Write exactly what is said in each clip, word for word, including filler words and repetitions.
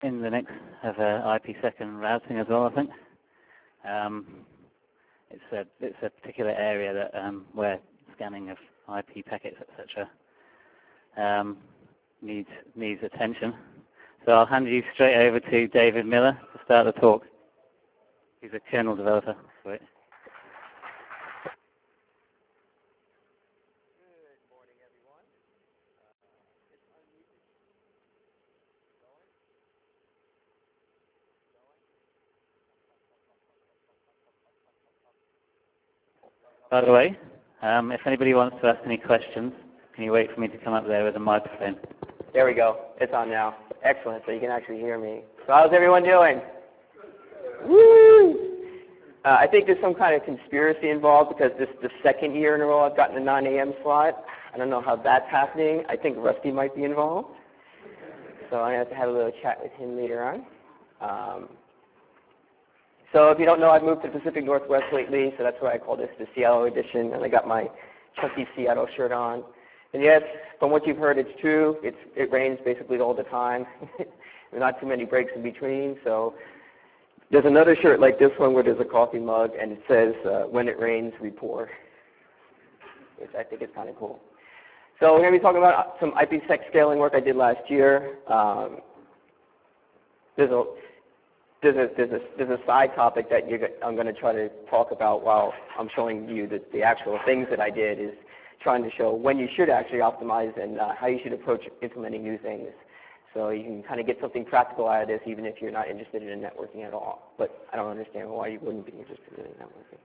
in Linux have uh, I P sec and routing as well, I think. Um, it's a it's a particular area that um, where scanning of I P packets, et cetera, um, needs needs attention. So I'll hand you straight over to David Miller to start the talk. He's a kernel developer. Great. By the way, um, if anybody wants to ask any questions, can you wait for me to come up there with a microphone? There we go. It's on now. Excellent. So you can actually hear me. So how's everyone doing? Woo! Uh, I think there's some kind of conspiracy involved because this is the second year in a row I've gotten a nine A M slot. I don't know how that's happening. I think Rusty might be involved. So I have to have a little chat with him later on. Um, So if you don't know, I've moved to Pacific Northwest lately, so that's why I call this the Seattle edition, and I got my chunky Seattle shirt on. And yes, from what you've heard, it's true. It's, it rains basically all the time. There are not too many breaks in between. So there's another shirt like this one where there's a coffee mug, and it says, uh, when it rains, we pour, which I think is kind of cool. So we're going to be talking about some I P sec scaling work I did last year. Um, there's a There's a, there's, a, there's a side topic that you're, I'm going to try to talk about while I'm showing you the, the actual things that I did, is trying to show when you should actually optimize and uh, how you should approach implementing new things. So you can kind of get something practical out of this even if you're not interested in networking at all. But I don't understand why you wouldn't be interested in networking.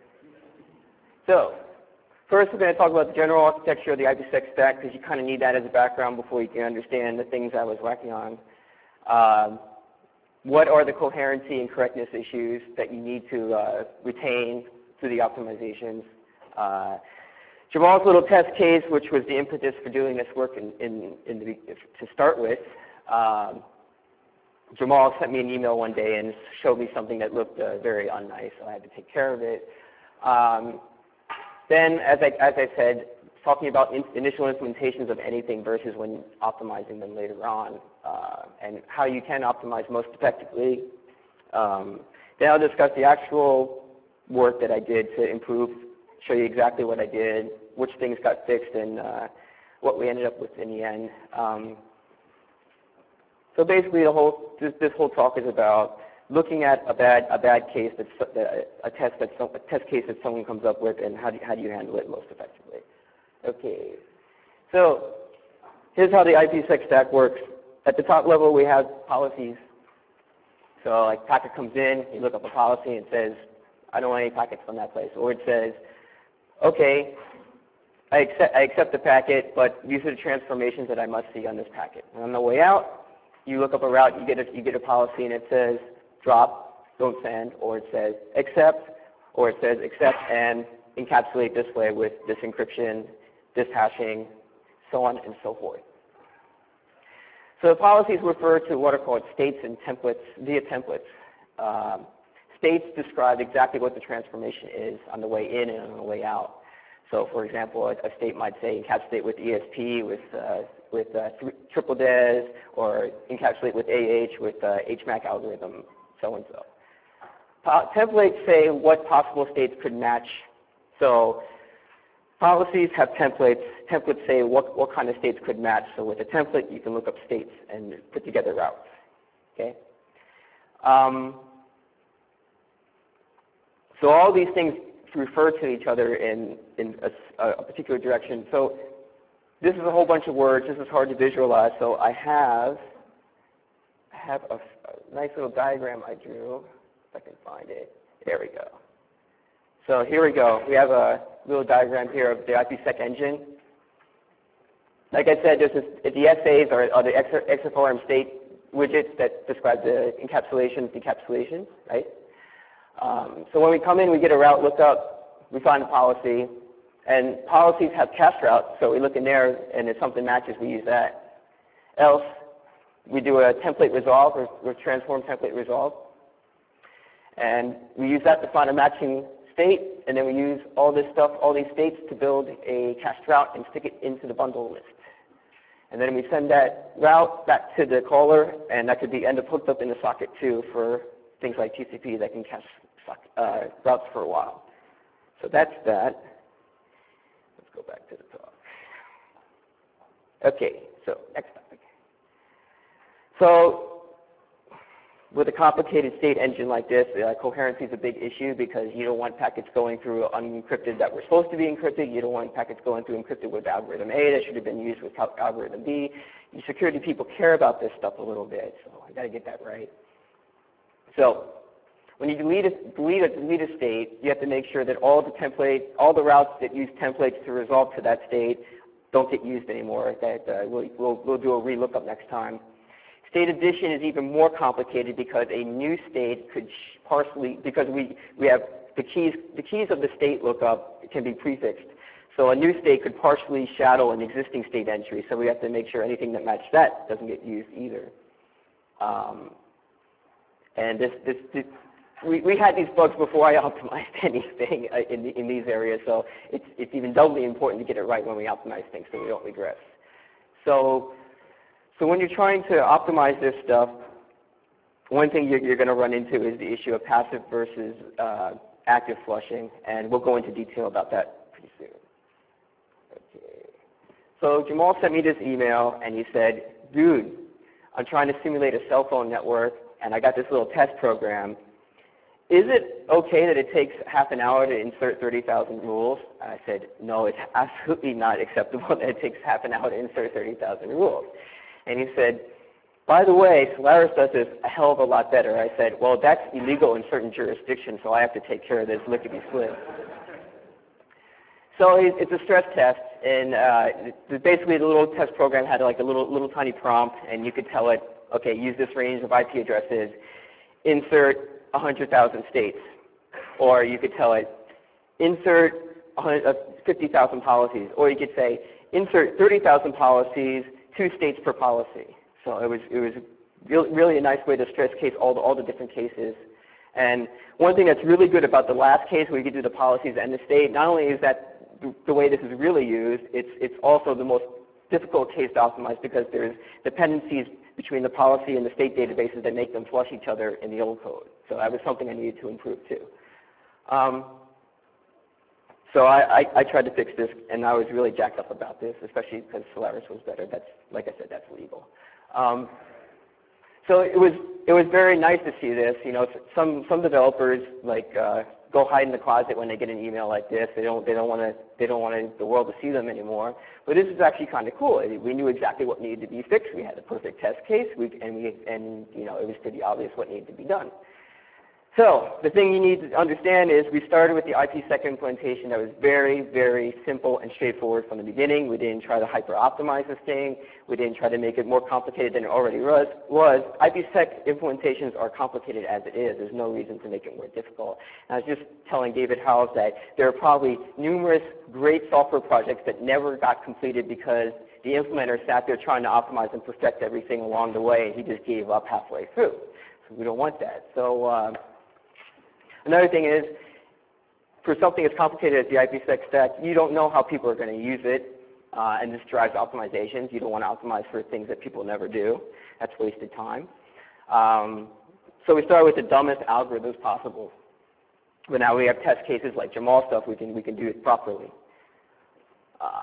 So first we're going to talk about the general architecture of the I P sec stack because you kind of need that as a background before you can understand the things I was working on. Um, What are the coherency and correctness issues that you need to uh, retain through the optimizations? Uh, Jamal's little test case, which was the impetus for doing this work in, in, in the, to start with, um, Jamal sent me an email one day and showed me something that looked uh, very unnice, so I had to take care of it. Um, then, as I, as I said, talking about in, initial implementations of anything versus when optimizing them later on. Uh, and how you can optimize most effectively. Um, then I'll discuss the actual work that I did to improve, show you exactly what I did, which things got fixed, and uh, what we ended up with in the end. Um, so basically, the whole this, this whole talk is about looking at a bad a bad case that's a test that some, a test case that someone comes up with, and how do, how do you handle it most effectively? Okay. So here's how the I P sec stack works. At the top level, we have policies. So like packet comes in, you look up a policy and it says, I don't want any packets from that place. Or it says, okay, I accept, I accept the packet, but these are the transformations that I must see on this packet. And on the way out, you look up a route, you get a, you get a policy and it says, drop, don't send, or it says, accept, or it says, accept and encapsulate this way with this encryption, this hashing, so on and so forth. So the policies refer to what are called states and templates via templates. Um, states describe exactly what the transformation is on the way in and on the way out. So for example, a, a state might say encapsulate with E S P with, uh, with uh, triple des, or encapsulate with A H with uh, H M A C algorithm, so and so. Po templates say what possible states could match. So policies have templates. Templates say what, what kind of states could match. So with a template, you can look up states and put together routes. Okay. Um, so all these things refer to each other in, in a, a particular direction. So this is a whole bunch of words. This is hard to visualize. So I have, I have a, a nice little diagram I drew, if I can find it. There we go. So here we go. We have a little diagram here of the I P sec engine. Like I said, there's this, the S As are, are the X F O R M state widgets that describe the encapsulation, decapsulation, right? Um, so when we come in, we get a route lookup, we find a policy, and policies have cached routes, so we look in there, and if something matches, we use that. Else, we do a template resolve, or, or transform template resolve, and we use that to find a matching state, and then we use all this stuff, all these states, to build a cached route and stick it into the bundle list. And then we send that route back to the caller, and that could be end up hooked up in the socket too for things like T C P that can cache uh, routes for a while. So that's that. Let's go back to the talk. Okay, so next topic. So with a complicated state engine like this, uh, coherency is a big issue because you don't want packets going through unencrypted that were supposed to be encrypted. You don't want packets going through encrypted with algorithm A that should have been used with algorithm B. You security people care about this stuff a little bit, so I got to get that right. So when you delete a, delete, a, delete a state, you have to make sure that all the template, all the routes that use templates to resolve to that state don't get used anymore. That uh, we'll, we'll, we'll do a relookup next time. State addition is even more complicated because a new state could partially, because we, we have the keys, the keys of the state lookup can be prefixed. So a new state could partially shadow an existing state entry. So we have to make sure anything that matches that doesn't get used either. Um, and this, this, this we, we had these bugs before I optimized anything in, the, in these areas. So it's, it's even doubly important to get it right when we optimize things so we don't regress. So So when you're trying to optimize this stuff, one thing you're, you're going to run into is the issue of passive versus uh, active flushing, and we'll go into detail about that pretty soon. Okay. So Jamal sent me this email, and he said, dude, I'm trying to simulate a cell phone network, and I got this little test program. Is it okay that it takes half an hour to insert thirty thousand rules? And I said, no, it's absolutely not acceptable that it takes half an hour to insert thirty thousand rules. And he said, by the way, Solaris does this a hell of a lot better. I said, well, that's illegal in certain jurisdictions, so I have to take care of this lickety-split. So it's a stress test, and uh, basically the little test program had like a little, little tiny prompt, and you could tell it, okay, use this range of I P addresses, insert one hundred thousand states. Or you could tell it, insert fifty thousand policies. Or you could say, insert thirty thousand policies, two states per policy. So it was, it was really, really a nice way to stress case all the, all the different cases. And one thing that's really good about the last case where you could do the policies and the state, not only is that the way this is really used, it's, it's also the most difficult case to optimize because there's dependencies between the policy and the state databases that make them flush each other in the old code. So that was something I needed to improve too. Um, so I, I, I tried to fix this, and I was really jacked up about this, especially because Solaris was better. That's, like I said, that's legal. Um, so it was, it was very nice to see this. You know, some, some developers like uh, go hide in the closet when they get an email like this. They don't, they don't want to, they don't want the world to see them anymore. But this is actually kind of cool. We knew exactly what needed to be fixed. We had a perfect test case, we, and we, and you know, it was pretty obvious what needed to be done. So the thing you need to understand is we started with the IPsec implementation that was very, very simple and straightforward from the beginning. We didn't try to hyper-optimize this thing. We didn't try to make it more complicated than it already was. was. IPsec implementations are complicated as it is. There's no reason to make it more difficult. And I was just telling David Howells that there are probably numerous great software projects that never got completed because the implementer sat there trying to optimize and perfect everything along the way, and he just gave up halfway through. So we don't want that. So. Uh, Another thing is, for something as complicated as the IPsec stack, you don't know how people are going to use it, uh, and this drives optimizations. You don't want to optimize for things that people never do. That's wasted time. Um, so we started with the dumbest algorithms possible. But now we have test cases like Jamal stuff, we can, we can do it properly. Uh,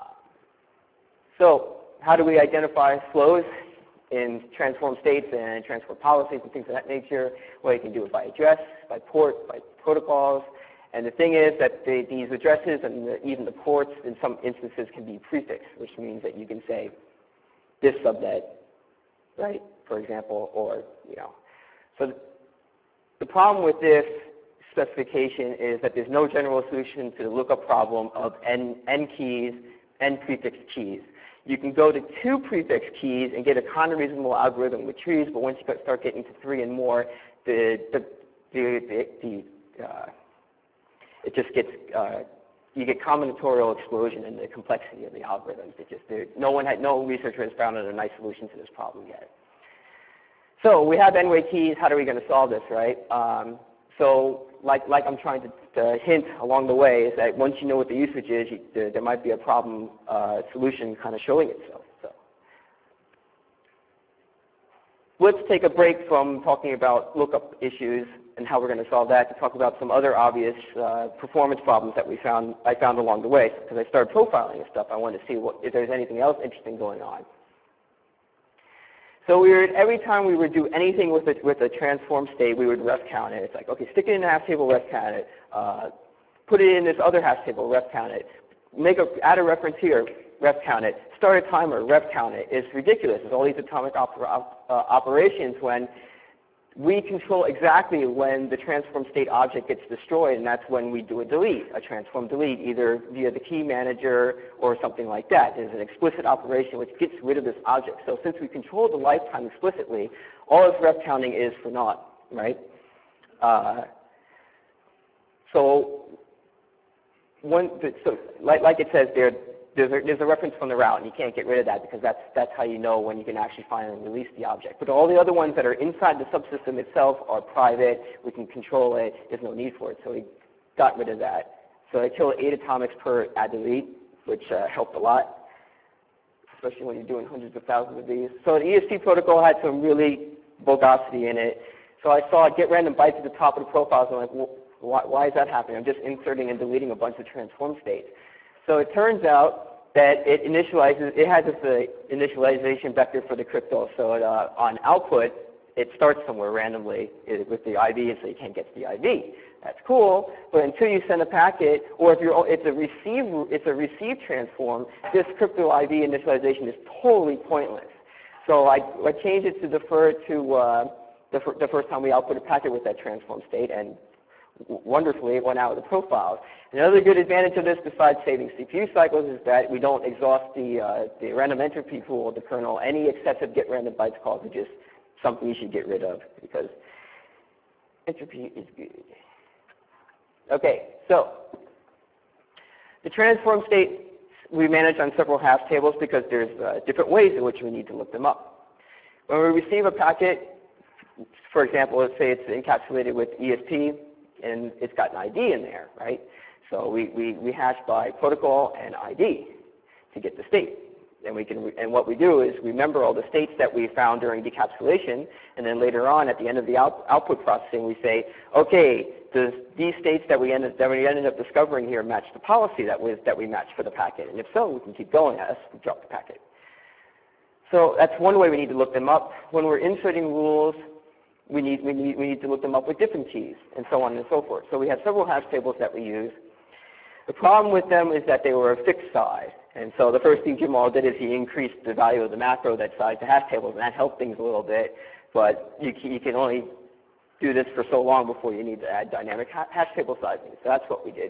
so how do we identify flows in transform states and transform policies and things of that nature? Well, you can do it by address, by port, by protocols. And the thing is that the, these addresses and the, even the ports in some instances can be prefixed, which means that you can say this subnet, right, for example, or, you know. So the, the problem with this specification is that there's no general solution to the lookup problem of n, n keys, n prefixed keys. You can go to two prefix keys and get a kind of reasonable algorithm with trees, but once you start getting to three and more, the, the, the, the, the uh, it just gets, uh, you get combinatorial explosion in the complexity of the algorithms. It just, there, no one had, no researcher has found a nice solution to this problem yet. So we have n-way keys. How are we going to solve this, right? Um, so like, like I'm trying to, to hint along the way is that once you know what the usage is, you, there, there might be a problem uh, solution kind of showing itself. So let's take a break from talking about lookup issues and how we're going to solve that to talk about some other obvious uh, performance problems that we found, I found along the way. Because I started profiling and stuff, I wanted to see what, if there's anything else interesting going on. So we would, every time we would do anything with a, with a transform state, we would ref count it. It's like, okay, stick it in a hash table, ref count it. Uh, put it in this other hash table, ref count it. Make a, add a reference here, ref count it. Start a timer, ref count it. It's ridiculous. There's all these atomic oper op, uh, operations when we control exactly when the transform state object gets destroyed, and that's when we do a delete, a transform delete, either via the key manager or something like that. There's an explicit operation which gets rid of this object. So since we control the lifetime explicitly, all this ref counting is for naught, right? Uh, so, one, so like, like it says there, There's a, there's a reference from the route, and you can't get rid of that because that's, that's how you know when you can actually finally release the object. But all the other ones that are inside the subsystem itself are private. We can control it. There's no need for it. So we got rid of that. So I killed eight atomics per add delete, which uh, helped a lot, especially when you're doing hundreds of thousands of these. So the E S P protocol had some really bogosity in it. So I saw get random bytes at the top of the profiles, and I'm like, well, why, why is that happening? I'm just inserting and deleting a bunch of transform states. So it turns out that it initializes, it has this uh, initialization vector for the crypto. So it, uh, on output, it starts somewhere randomly with the I V, and so you can't get to the I V. That's cool, but until you send a packet, or if you're, it's a receive, it's a receive transform, this crypto I V initialization is totally pointless. So I, I changed it to defer to uh, the, the first time we output a packet with that transform state, and wonderfully it went out with the profiles. Another good advantage of this, besides saving C P U cycles, is that we don't exhaust the, uh, the random entropy pool of the kernel. Any excessive get random bytes calls are just something you should get rid of because entropy is good. Okay, so the transform state we manage on several hash tables because there's uh, different ways in which we need to look them up. When we receive a packet, for example, let's say it's encapsulated with E S P, and it's got an I D in there, right? So we, we, we hash by protocol and I D to get the state. And, we can, and what we do is remember all the states that we found during decapsulation, and then later on at the end of the out, output processing we say, okay, does these states that we, ended, that we ended up discovering here match the policy that, was, that we matched for the packet? And if so, we can keep going as we drop the packet. So that's one way we need to look them up. When we're inserting rules, we need, we need, we need to look them up with different keys, and so on and so forth. So we have several hash tables that we use. The problem with them is that they were a fixed size. And so the first thing Jamal did is he increased the value of the macro that sized the hash tables, and that helped things a little bit. But you can, you can only do this for so long before you need to add dynamic ha hash table sizing. So that's what we did.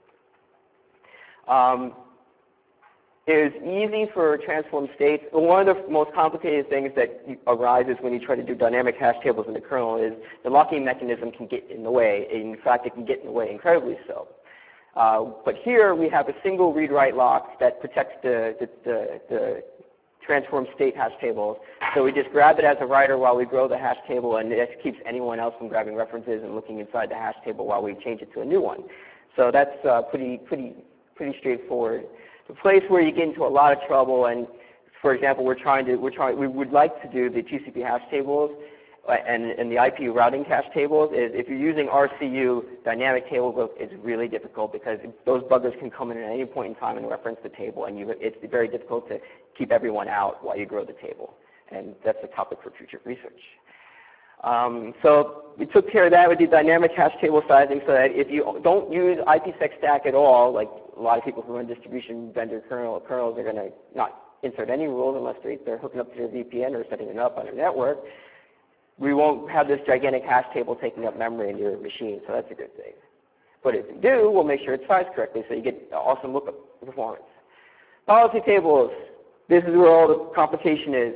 Um, it was easy for transform states. One of the most complicated things that arises when you try to do dynamic hash tables in the kernel is the locking mechanism can get in the way. In fact, it can get in the way incredibly so. Uh, but here we have a single read-write lock that protects the, the, the, the transform state hash tables. So we just grab it as a writer while we grow the hash table, and it keeps anyone else from grabbing references and looking inside the hash table while we change it to a new one. So that's uh, pretty, pretty, pretty straightforward. The place where you get into a lot of trouble, and for example, we're trying to, we're trying, we would like to do the T C P hash tables and, and the I P routing cache tables, is if you're using R C U, dynamic table growth is really difficult because those buggers can come in at any point in time and reference the table, and you, it's very difficult to keep everyone out while you grow the table. And that's a topic for future research. Um, so we took care of that with the dynamic hash table sizing so that if you don't use IPsec stack at all, like a lot of people who run distribution vendor kernel, kernels are going to not insert any rules unless they're, they're hooking up to their V P N or setting it up on their network. We won't have this gigantic hash table taking up memory in your machine, so that's a good thing. But if you do, we'll make sure it's sized correctly so you get awesome lookup performance. Policy tables. This is where all the complication is.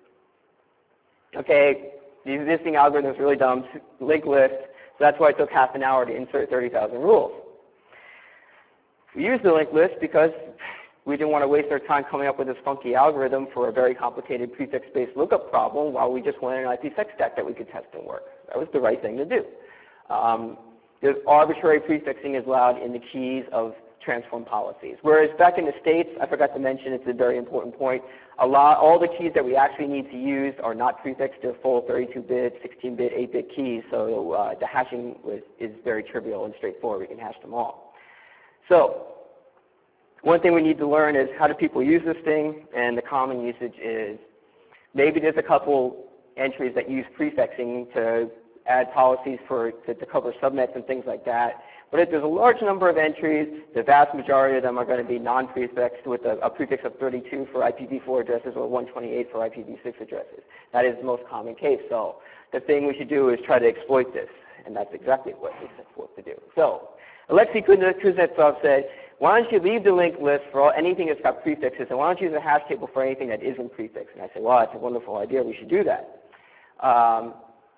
Okay, the existing algorithm is really dumb. Linked list, so that's why it took half an hour to insert thirty thousand rules. We used the linked list because we didn't want to waste our time coming up with this funky algorithm for a very complicated prefix-based lookup problem while we just wanted an IPsec stack that we could test and work. That was the right thing to do. Um, there's arbitrary prefixing is allowed in the keys of transform policies. Whereas back in the States, I forgot to mention, it's a very important point, a lot, all the keys that we actually need to use are not prefixed. They're full thirty-two bit, sixteen bit, eight bit keys, so uh, the hashing was, is very trivial and straightforward. We can hash them all. So one thing we need to learn is how do people use this thing, and the common usage is maybe there's a couple entries that use prefixing to add policies for to, to cover subnets and things like that. But if there's a large number of entries, the vast majority of them are going to be non-prefixed with a, a prefix of thirty-two for I P v four addresses or one twenty-eight for I P v six addresses. That is the most common case. So the thing we should do is try to exploit this, and that's exactly what we set forth to do. So Alexei Kuznetsov said, why don't you leave the linked list for all, anything that's got prefixes, and why don't you use a hash table for anything that isn't prefixed? And I said, well, that's a wonderful idea. We should do that. Um,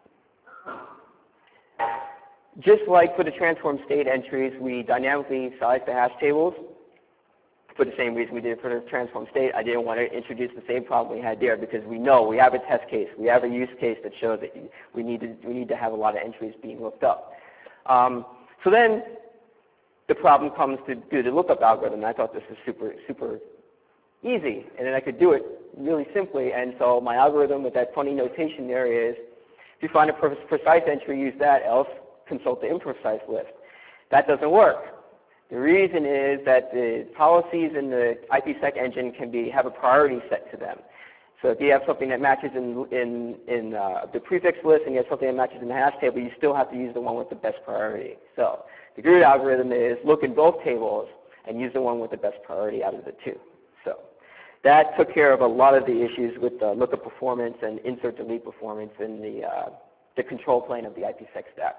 Just like for the transform state entries, we dynamically size the hash tables for the same reason we did for the transform state. I didn't want to introduce the same problem we had there because we know we have a test case, we have a use case that shows that we need to, we need to have a lot of entries being looked up. Um, so then the problem comes to do the lookup algorithm. I thought this was super, super easy, and then I could do it really simply. And so my algorithm with that funny notation there is, if you find a precise entry, use that, else consult the imprecise list. That doesn't work. The reason is that the policies in the IPsec engine can be have a priority set to them. So if you have something that matches in, in, in uh, the prefix list and you have something that matches in the hash table, you still have to use the one with the best priority. So the GRUD algorithm is look in both tables and use the one with the best priority out of the two. So that took care of a lot of the issues with the lookup performance and insert delete performance in the, uh, the control plane of the IPsec stack.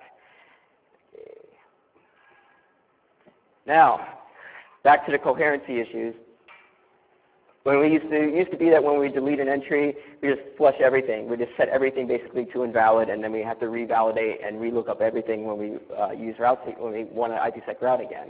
Now, back to the coherency issues. When we used to, it used to be that when we delete an entry, we just flush everything. We just set everything basically to invalid, and then we have to revalidate and relook up everything when we uh, use route, when we want an IPsec route again.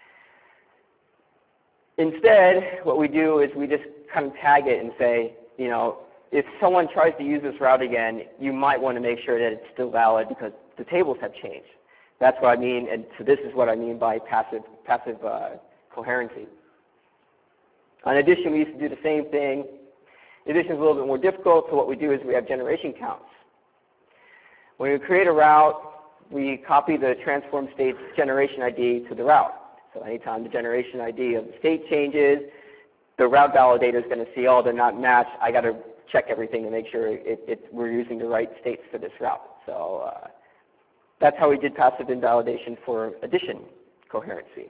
Instead, what we do is we just kind of tag it and say, you know, if someone tries to use this route again, you might want to make sure that it's still valid because the tables have changed. That's what I mean, and so this is what I mean by passive, passive uh, coherency. In addition, we used to do the same thing. Addition is a little bit more difficult, so what we do is we have generation counts. When we create a route, we copy the transform state's generation I D to the route. So anytime the generation I D of the state changes, the route validator is going to see, oh, they're not matched. I got to check everything to make sure it, it, we're using the right states for this route. So uh, that's how we did passive invalidation for addition coherency.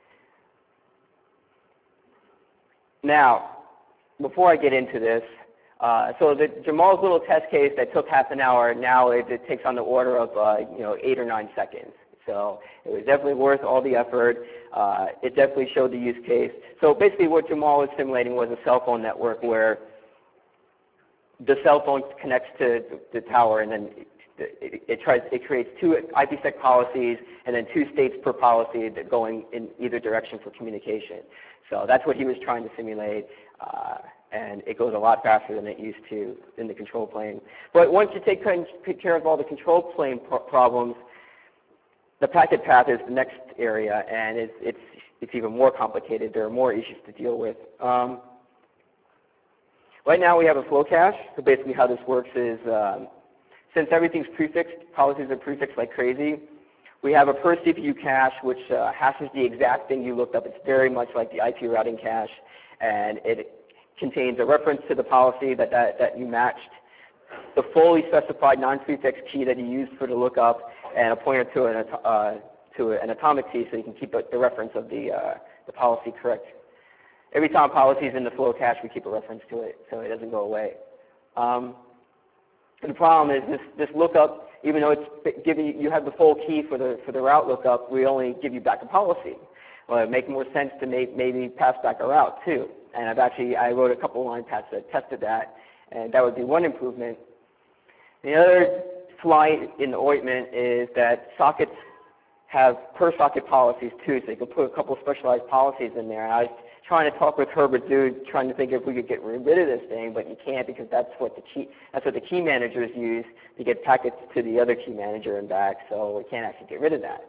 Now, before I get into this, uh, so the Jamal's little test case that took half an hour, now it, it takes on the order of uh, you know eight or nine seconds. So it was definitely worth all the effort. Uh, it definitely showed the use case. So basically what Jamal was simulating was a cell phone network where the cell phone connects to the tower, and then it, it, tries, it creates two IPsec policies and then two states per policy that going in either direction for communication. So that's what he was trying to simulate, uh, and it goes a lot faster than it used to in the control plane. But once you take, take care of all the control plane pro problems, the packet path is the next area, and it's, it's, it's even more complicated. There are more issues to deal with. Um, right now we have a flow cache. So basically how this works is um, since everything's prefixed, policies are prefixed like crazy, we have a per C P U cache which uh, hashes the exact thing you looked up. It's very much like the I P routing cache, and it contains a reference to the policy that, that, that you matched, the fully specified non-prefix key that you used for the lookup, and a pointer to an, uh, to an atomic key so you can keep the reference of the, uh, the policy correct. Every time policy is in the flow cache, we keep a reference to it so it doesn't go away. Um, the problem is this, this lookup, even though it's giving you, you have the full key for the, for the route lookup, we only give you back a policy. Well, it would make more sense to make, maybe pass back a route too. And I've actually, I wrote a couple of line tests that tested that, and that would be one improvement. The other fly in the ointment is that sockets have per socket policies too, so you can put a couple of specialized policies in there. And I was trying to talk with Herbert Zhu, trying to think if we could get rid of this thing, but you can't because that's what the key that's what the key managers use to get packets to the other key manager and back. So we can't actually get rid of that.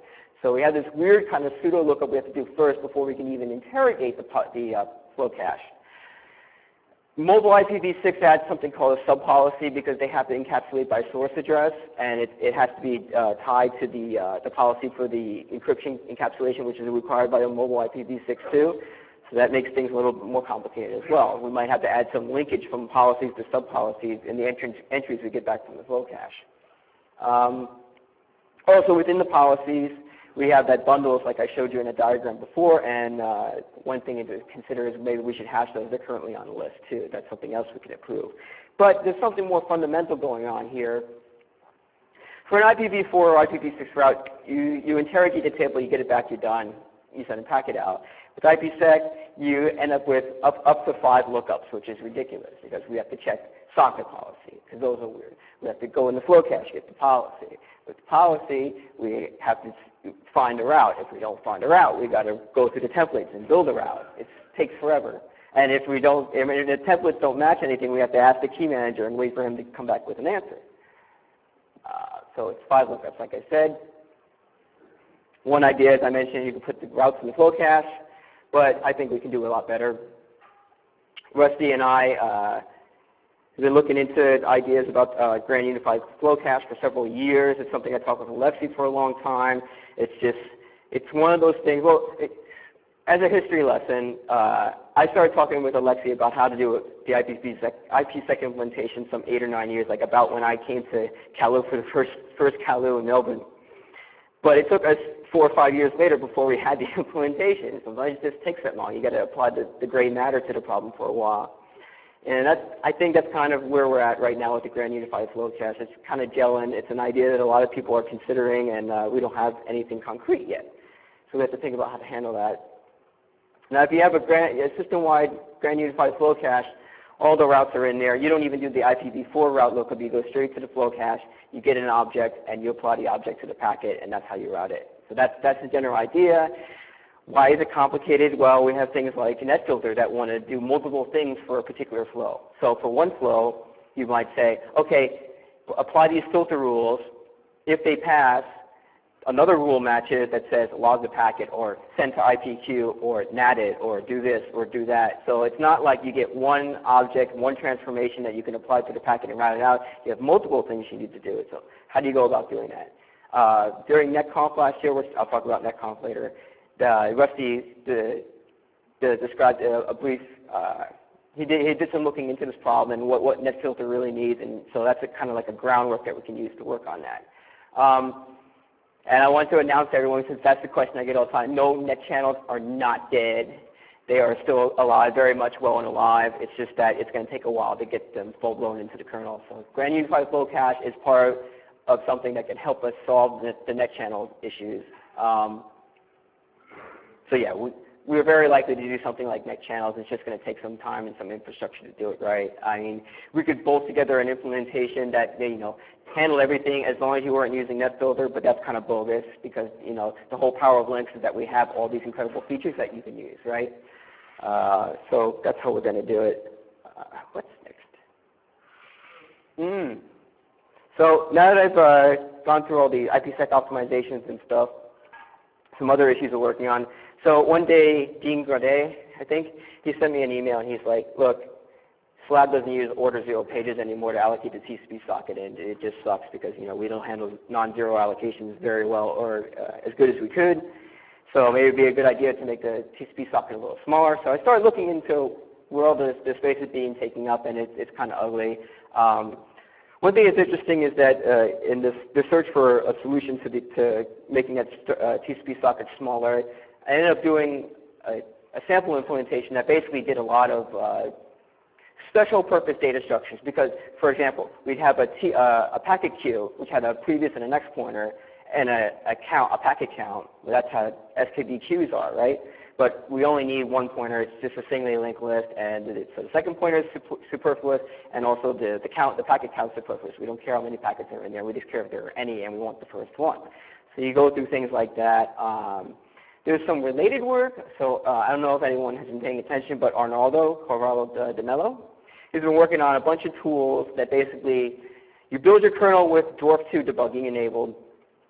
So we have this weird kind of pseudo lookup we have to do first before we can even interrogate the, the uh, flow cache. Mobile I P v six adds something called a sub-policy because they have to encapsulate by source address, and it, it has to be uh, tied to the, uh, the policy for the encryption encapsulation, which is required by a mobile I P v six too. So that makes things a little bit more complicated as well. We might have to add some linkage from policies to sub-policies in the entries, entries we get back from the flow cache. Um, also within the policies, we have that bundles like I showed you in a diagram before, and uh, one thing to consider is maybe we should hash those. They're currently on the list too. That's something else we can improve. But there's something more fundamental going on here. For an I P v four or I P v six route, you, you interrogate the table, you get it back, you're done. You send a packet out. With I P sec, you end up with up, up to five lookups, which is ridiculous because we have to check socket policy because those are weird. We have to go in the flow cache, get the policy. With the policy, we have to find a route. If we don't find a route, we've got to go through the templates and build a route. It takes forever. And if we don't, I mean, if the templates don't match anything, we have to ask the key manager and wait for him to come back with an answer. Uh, so it's five lookups, like I said. One idea, as I mentioned, you can put the routes in the flow cache, but I think we can do a lot better. Rusty and I uh, have been looking into ideas about uh, Grand Unified Flow Cache for several years. It's something I talked with Alexei for a long time. It's just, it's one of those things. Well, it, as a history lesson, uh, I started talking with Alexei about how to do the I P sec implementation some eight or nine years, like about when I came to Caloo for the first, first Caloo in Melbourne. But it took us four or five years later before we had the implementation. Sometimes it just takes that long. You've got to apply the, the gray matter to the problem for a while. And that's, I think that's kind of where we're at right now with the Grand Unified Flow Cache. It's kind of gelling. It's an idea that a lot of people are considering, and uh, we don't have anything concrete yet. So we have to think about how to handle that. Now, if you have a, grand, a system-wide Grand Unified Flow Cache, all the routes are in there. You don't even do the I P v four route lookup. You go straight to the flow cache. You get an object, and you apply the object to the packet, and that's how you route it. So that's, that's the general idea. Why is it complicated? Well, we have things like NetFilter that want to do multiple things for a particular flow. So for one flow, you might say, okay, apply these filter rules. If they pass, another rule matches that says log the packet or send to I P Q or nat it or do this or do that. So it's not like you get one object, one transformation that you can apply to the packet and route it out. You have multiple things you need to do. So how do you go about doing that? Uh, during NetConf last year, which I'll talk about NetConf later, the, Rusty the, the described a, a brief, uh, he, did, he did some looking into this problem and what, what NetFilter really needs, and so that's a, kind of like a groundwork that we can use to work on that. Um, and I want to announce to everyone, since that's the question I get all the time, no, net channels are not dead. They are still alive, very much well and alive. It's just that it's going to take a while to get them full-blown into the kernel. So Grand Unified Flow Cache is part of something that can help us solve the, the net channel issues. Um, so yeah, we, we're very likely to do something like net channels. It's just going to take some time and some infrastructure to do it right. I mean, we could bolt together an implementation that, you know, handle everything as long as you weren't using NetFilter, but that's kind of bogus because, you know, the whole power of Linux is that we have all these incredible features that you can use, right? Uh, so that's how we're going to do it. Uh, what's next? Mm. So now that I've uh, gone through all the I P sec optimizations and stuff, some other issues we're working on. So one day, Dean Grade, I think, he sent me an email and he's like, look, Slab doesn't use order zero pages anymore to allocate the T C P socket, and it just sucks because, you know, we don't handle non-zero allocations very well or uh, as good as we could. So maybe it'd be a good idea to make the T C P socket a little smaller. So I started looking into where all this, this space is being taken up, and it, it's kind of ugly. Um, one thing that's interesting is that uh, in this, the search for a solution to, the, to making that uh, T C P socket smaller, I ended up doing a, a sample implementation that basically did a lot of uh, special purpose data structures because, for example, we'd have a, T, uh, a packet queue which had a previous and a next pointer and a, a count, a packet count. Well, that's how S K B queues are, right? But we only need one pointer. It's just a singly linked list, and it, so the second pointer is superfluous, and also the, the count, the packet count is superfluous. We don't care how many packets are in there. We just care if there are any, and we want the first one. So you go through things like that. Um, There's some related work. So uh, I don't know if anyone has been paying attention, but Arnaldo Carvalho de Mello, he's been working on a bunch of tools that basically you build your kernel with Dwarf two debugging enabled,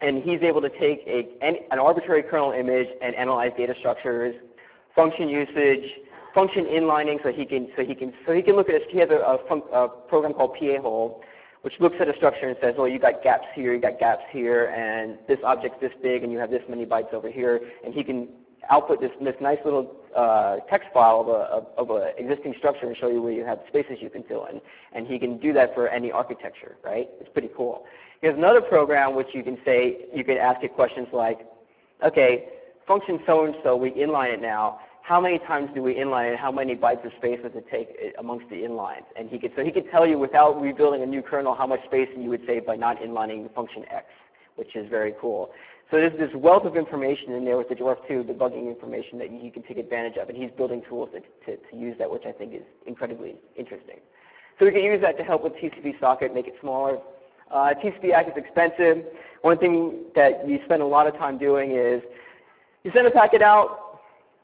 and he's able to take a, an, an arbitrary kernel image and analyze data structures, function usage, function inlining, so he can so he can so he can look at this. He has a, a, fun, a program called P A hole, which looks at a structure and says, oh, you got gaps here, you got gaps here, and this object's this big, and you have this many bytes over here, and he can output this, this nice little uh, text file of a of a existing structure and show you where you have spaces you can fill in, and he can do that for any architecture, right? It's pretty cool. He has another program which you can say you can ask it questions like, okay, function so and so, we inline it now. How many times do we inline it? How many bytes of space does it take amongst the inlines? And he could so he could tell you without rebuilding a new kernel how much space you would save by not inlining function X, which is very cool. So there's this wealth of information in there with the dwarf two debugging information that he can take advantage of, and he's building tools to, to, to use that, which I think is incredibly interesting. So we can use that to help with T C P socket, make it smaller. Uh, T C P A C is expensive. One thing that you spend a lot of time doing is you send a packet out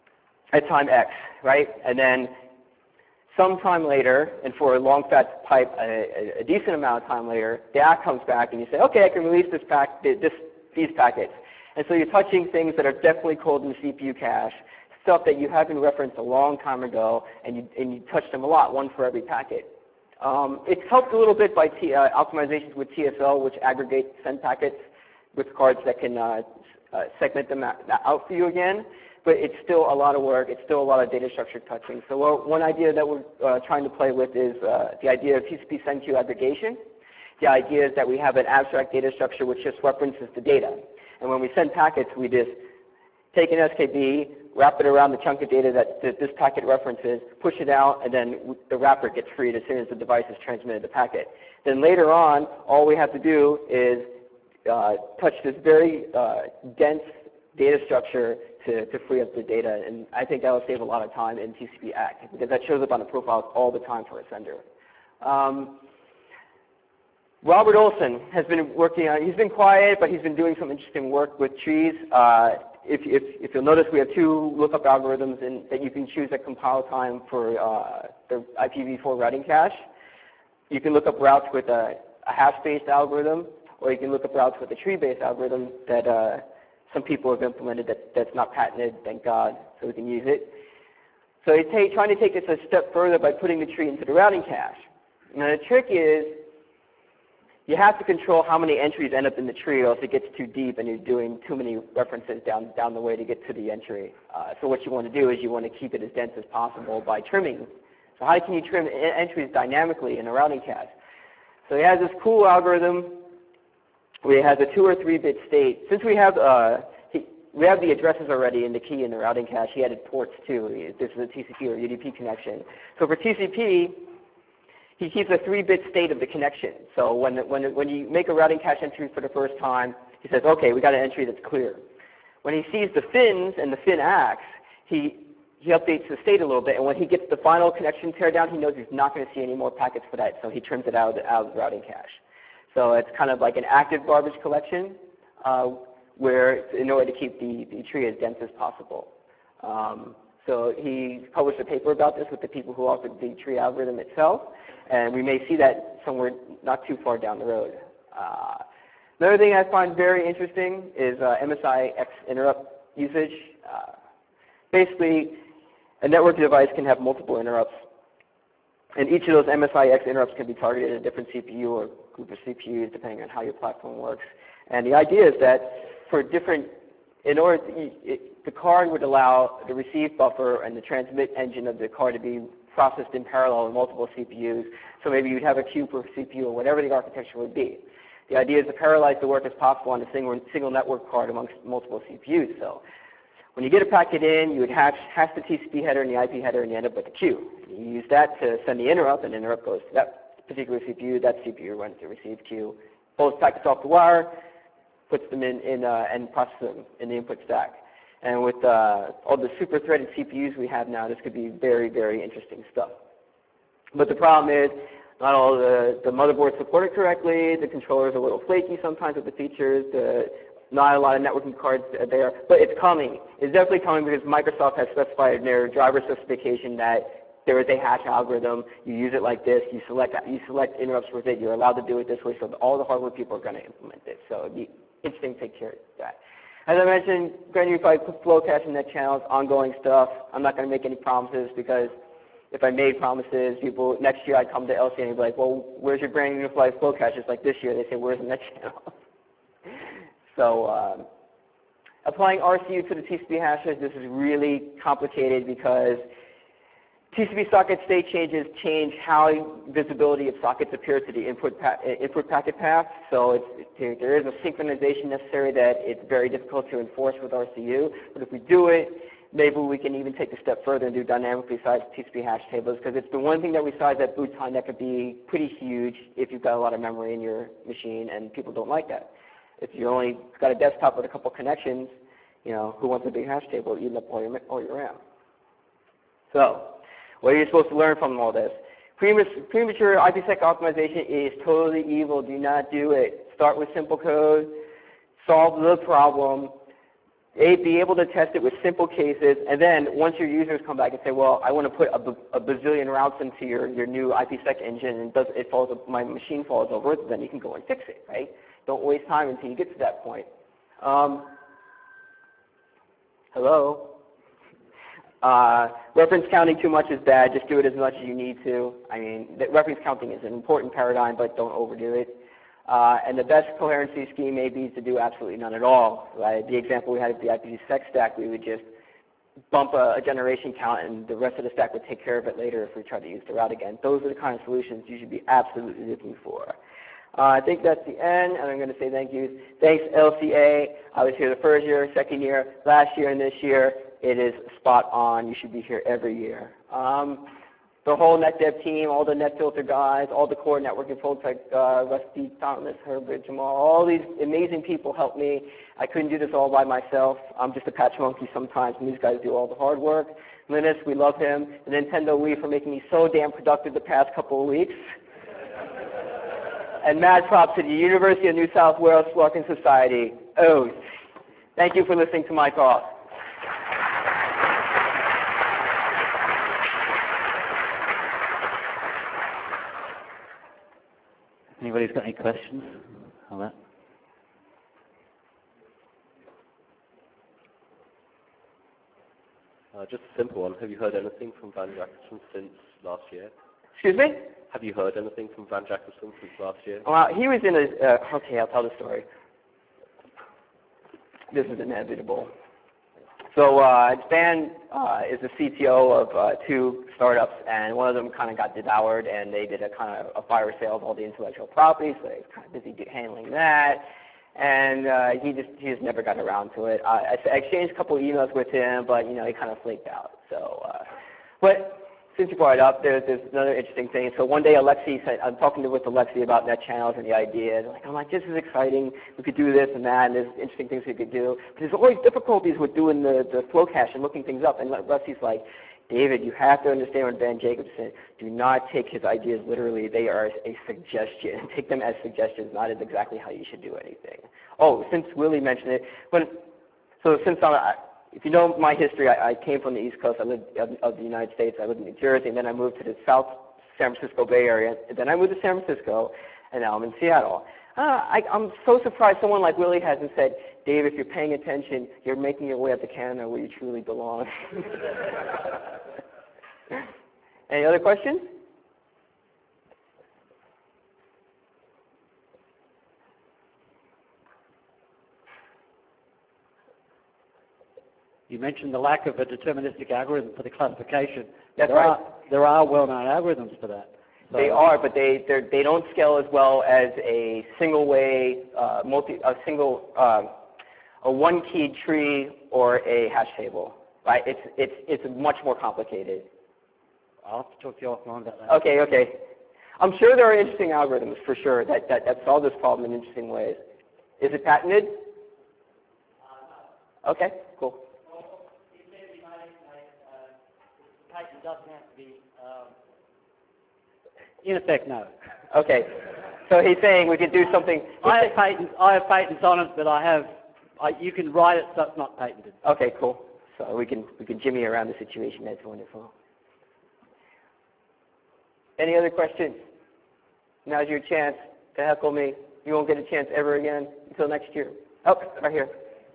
at time X, right? And then sometime later, and for a long fat pipe, a, a, a decent amount of time later, the A C comes back and you say, okay, I can release this pack, this, these packets. And so you're touching things that are definitely cold in the C P U cache, stuff that you haven't referenced a long time ago, and you, and you touch them a lot, one for every packet. Um, it's helped a little bit by T, uh, optimizations with T S L, which aggregate send packets with cards that can uh, uh, segment them out for you again. But it's still a lot of work. It's still a lot of data structure touching. So uh, one idea that we're uh, trying to play with is uh, the idea of T C P send queue aggregation. The idea is that we have an abstract data structure which just references the data. And when we send packets, we just take an S K B, wrap it around the chunk of data that, that this packet references, push it out, and then the wrapper gets freed as soon as the device has transmitted the packet. Then later on, all we have to do is uh, touch this very uh, dense data structure to, to free up the data. And I think that will save a lot of time in T C P A C because that shows up on the profiles all the time for a sender. Um, Robert Olson has been working on, he's been quiet, but he's been doing some interesting work with trees. Uh, if, if, if you'll notice, we have two lookup algorithms in, that you can choose at compile time for uh, the I P v four routing cache. You can look up routes with a, a hash-based algorithm, or you can look up routes with a tree-based algorithm that uh, some people have implemented that, that's not patented, thank God, so we can use it. So he's trying to take this a step further by putting the tree into the routing cache. Now the trick is, you have to control how many entries end up in the tree, or else it gets too deep and you're doing too many references down, down the way to get to the entry. Uh, so what you want to do is you want to keep it as dense as possible by trimming. So how can you trim entries dynamically in a routing cache? So he has this cool algorithm where it has a two or three bit state. Since we have, uh, he, we have the addresses already in the key in the routing cache, he added ports too. This is a T C P or U D P connection. So for T C P, he keeps a three bit state of the connection. So when, when, when you make a routing cache entry for the first time, he says, okay, we got an entry that's clear. When he sees the fins and the fin acts, he, he updates the state a little bit, and when he gets the final connection teardown, he knows he's not going to see any more packets for that, so he trims it out of the, out of the routing cache. So it's kind of like an active garbage collection, uh, where in order to keep the, the tree as dense as possible. Um, so he published a paper about this with the people who authored the tree algorithm itself. And we may see that somewhere not too far down the road. Uh, another thing I find very interesting is uh, M S I X interrupt usage. Uh, basically, a network device can have multiple interrupts. And each of those M S I X interrupts can be targeted at a different C P U or group of C P Us, depending on how your platform works. And the idea is that for different, in order to, it, the card would allow the receive buffer and the transmit engine of the card to be processed in parallel in multiple C P Us. So maybe you'd have a queue per C P U or whatever the architecture would be. The idea is to parallelize the work as possible on a single, single network card amongst multiple C P Us. So when you get a packet in, you would hash, hash the T C P header and the I P header, and you end up with a queue. You use that to send the interrupt, and the interrupt goes to that particular C P U. That C P U runs the receive queue, pulls packets off the wire, puts them in, in uh, and processes them in the input stack. And with uh, all the super threaded C P Us we have now, this could be very, very interesting stuff. But the problem is, not all the, the motherboards support it correctly, the controller's a little flaky sometimes with the features, the, not a lot of networking cards there, but it's coming. It's definitely coming because Microsoft has specified in their driver specification that there is a hash algorithm, you use it like this, you select, you select interrupts with it, you're allowed to do it this way, so all the hardware people are going to implement it. So it'd be interesting to take care of that. As I mentioned, Granular flow cache and net channels, ongoing stuff. I'm not going to make any promises because if I made promises, people next year I'd come to L C A and be like, well, where's your brand new flow cache? It's like this year they say, where's the net channel? So um, applying R C U to the T C P hashes, this is really complicated because T C P socket state changes change how visibility of sockets appear to the input, pa input packet path. So it's, it, there is a synchronization necessary that it's very difficult to enforce with R C U. But if we do it, maybe we can even take a step further and do dynamically sized T C P hash tables, because it's the one thing that we size at boot time that could be pretty huge if you've got a lot of memory in your machine, and people don't like that. If you only got a desktop with a couple connections, you know, who wants a big hash table eating up all your, all your RAM? So, what are you supposed to learn from all this? Premature IPsec optimization is totally evil. Do not do it. Start with simple code. Solve the problem. A, be able to test it with simple cases, and then once your users come back and say, well, I want to put a, a bazillion routes into your, your new IPsec engine, and does, it falls, my machine falls over, then you can go and fix it, right? Don't waste time until you get to that point. Um, hello? Uh, reference counting too much is bad. Just do it as much as you need to. I mean, the reference counting is an important paradigm, but don't overdo it. Uh, and the best coherency scheme may be to do absolutely none at all. Right? The example we had of the IPsec stack, we would just bump a, a generation count, and the rest of the stack would take care of it later if we tried to use the route again. Those are the kind of solutions you should be absolutely looking for. Uh, I think that's the end, and I'm going to say thank you. Thanks, L C A. I was here the first year, second year, last year, and this year. It is spot on. You should be here every year. Um, the whole NetDev team, all the NetFilter guys, all the core networking folks like uh, Rusty, Thomas, Herbert, Jamal, all these amazing people helped me. I couldn't do this all by myself. I'm just a patch monkey sometimes, and these guys do all the hard work. Linus, we love him. The Nintendo Wii for making me so damn productive the past couple of weeks. And mad props to the University of New South Wales Larkin Society. Oh, thank you for listening to my talk. Anybody's got any questions on that? Uh, just a simple one. Have you heard anything from Van Jacobson since last year? Excuse me? Have you heard anything from Van Jacobson since last year? Well, he was in a, uh, okay, I'll tell the story. This is inevitable. So uh, Van uh, is the C T O of uh, two startups, and one of them kind of got devoured, and they did a kind of a fire sale of all the intellectual property, so they were kind of busy handling that. And uh, he just he just never got around to it. I, I exchanged a couple of emails with him, but you know he kind of flaked out. So, uh, but since you brought it up, there's, there's another interesting thing. So one day Alexi said, I'm talking to, with Alexi about net channels and the idea. And like, I'm like, this is exciting. We could do this and that, and there's interesting things we could do. But there's always difficulties with doing the, the flow cache and looking things up. And Lexi's like, David, you have to understand what Van Jacobson. Do not take his ideas literally. They are a suggestion. Take them as suggestions, not as exactly how you should do anything. Oh, since Willie mentioned it, but so since I'm, if you know my history, I, I came from the East Coast. I lived of, of the United States. I lived in New Jersey, and then I moved to the South San Francisco Bay Area. And then I moved to San Francisco, and now I'm in Seattle. Uh, I, I'm so surprised someone like Willie hasn't said, Dave, if you're paying attention, you're making your way up to Canada where you truly belong. Any other questions? You mentioned the lack of a deterministic algorithm for the classification. That's there right. Are, there are well-known algorithms for that. So they are, but they they don't scale as well as a single way, uh, multi, a single, uh, a one-keyed tree or a hash table. Right? It's it's it's much more complicated. I'll have to talk to you offline about that. Okay, okay. I'm sure there are interesting algorithms for sure that that, that solve this problem in interesting ways. Is it patented? Uh, no. Okay, cool. Patent doesn't have to be, um, in effect, no. Okay, so he's saying we could do something. I have patents. I have patents on it, but I have. I, you can write it so it's not patented. Okay, cool. So we can we can jimmy around the situation. That's wonderful. Any other questions? Now's your chance to heckle me. You won't get a chance ever again until next year. Oh, right here.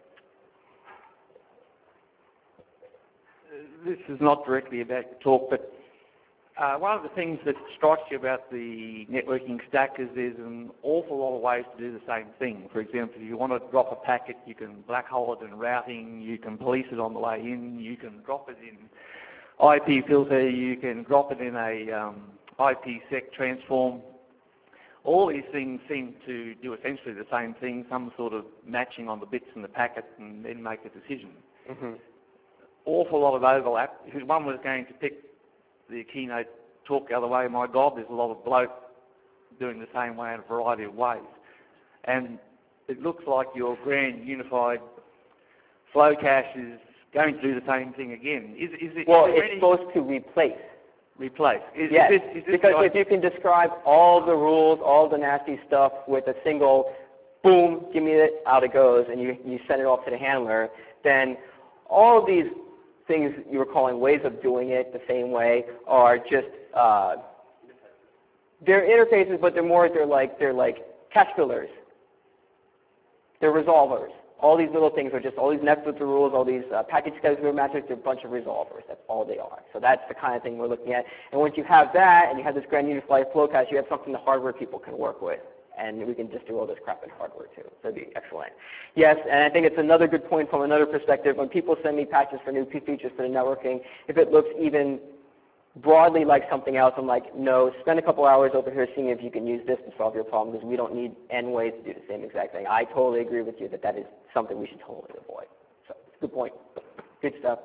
This is not directly about the talk, but uh, one of the things that strikes you about the networking stack is there's an awful lot of ways to do the same thing. For example, if you want to drop a packet, you can black hole it in routing, you can police it on the way in, you can drop it in I P filter, you can drop it in a um, IPsec transform. All these things seem to do essentially the same thing, some sort of matching on the bits in the packet and then make a decision. Mm-hmm. Awful lot of overlap. If one was going to pick the keynote talk the other way, my God, there's a lot of bloke doing the same way in a variety of ways. And it looks like your grand unified flow cache is going to do the same thing again. Is, is it, Well, is it it's supposed to replace. replace? Is, Yes, is this, is this because the if you can describe all the rules, all the nasty stuff with a single boom, give me it, out it goes, and you, you send it off to the handler, then all of these things you were calling ways of doing it the same way are just, uh, they're interfaces, but they're more, they're like, they're like cache fillers. They're resolvers. All these little things are just all these netflix rules, all these uh, package scheduler metrics, they're a bunch of resolvers. That's all they are. So that's the kind of thing we're looking at. And once you have that, and you have this grand unified flow cache, you have something the hardware people can work with. And we can just do all this crap in hardware too. So that'd be excellent. Yes, and I think it's another good point from another perspective. When people send me patches for new features for the networking, if it looks even broadly like something else, I'm like, no, spend a couple hours over here seeing if you can use this to solve your problem, because we don't need N ways to do the same exact thing. I totally agree with you that that is something we should totally avoid. So, good point. Good stuff.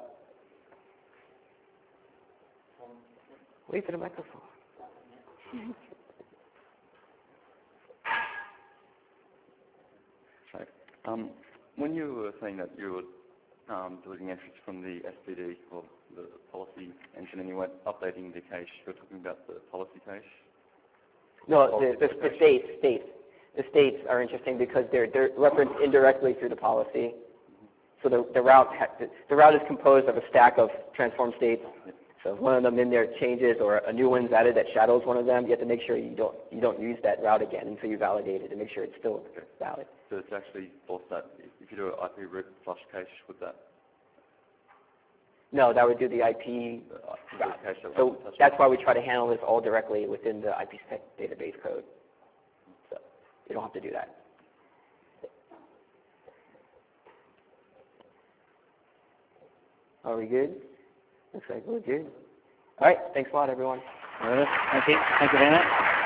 Wait for the microphone. So, um, when you were saying that you were um, deleting entries from the S P D or the policy engine and you weren't updating the cache, you're talking about the policy cache? No, the, the, the states, states. The states are interesting because they're, they're referenced indirectly through the policy. So the, the, route ha the, the route is composed of a stack of transform states. So if one of them in there changes or a new one's added that shadows one of them, you have to make sure you don't, you don't use that route again until you validate it to make sure it's still Okay. valid. So it's actually force that, if you do an I P root flush cache, would that? No, that would do the I P Uh, route. cache that So wasn't touched? that's why we try to handle this all directly within the IPsec database code. So you don't have to do that. Are we good? Looks like we're good. All right. Thanks a lot, everyone. Thank you. Thank you very much.